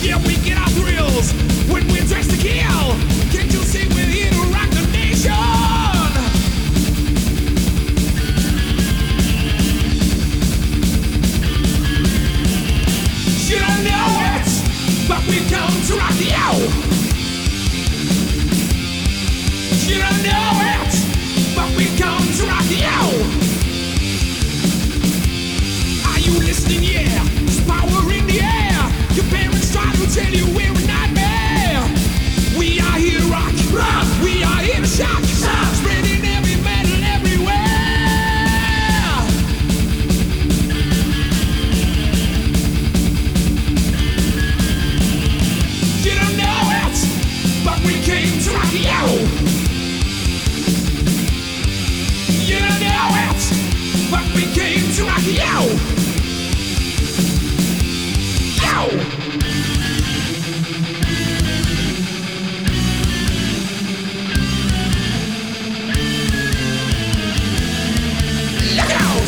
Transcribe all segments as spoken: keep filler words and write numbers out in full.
Yeah, we get our thrills when we're dressed to kill. Can't you see we're here to rock the nation? You don't know it, but we've come to rock you. You don't know it, but we've come to rock you. Are you listening? Yeah, there's power in the air. Your parents try to tell you we're a nightmare. We are here to rock, rock. We are here to shock, shock. Spreading heavy metal everywhere. You don't know it, but we came to rock you. You don't know it, but we came to rock you. Look out!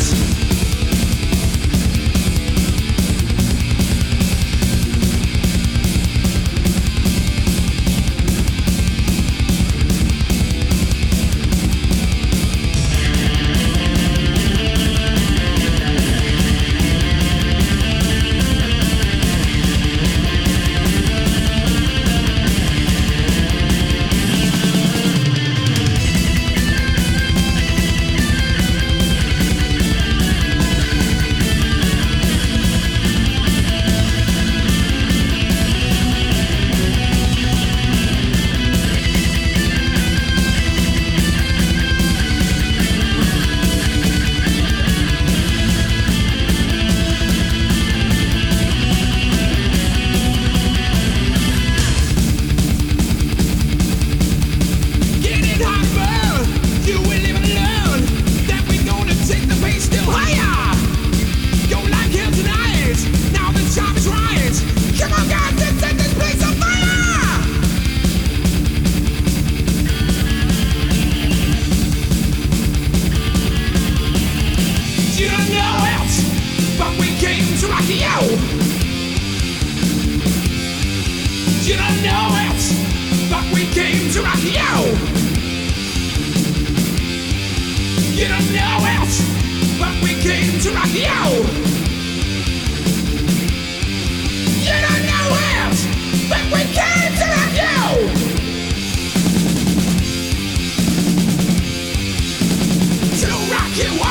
You don't know it, but we came to rock you. You don't know it, but we came to rock you. You don't know it, but we came to rock you. To rock you.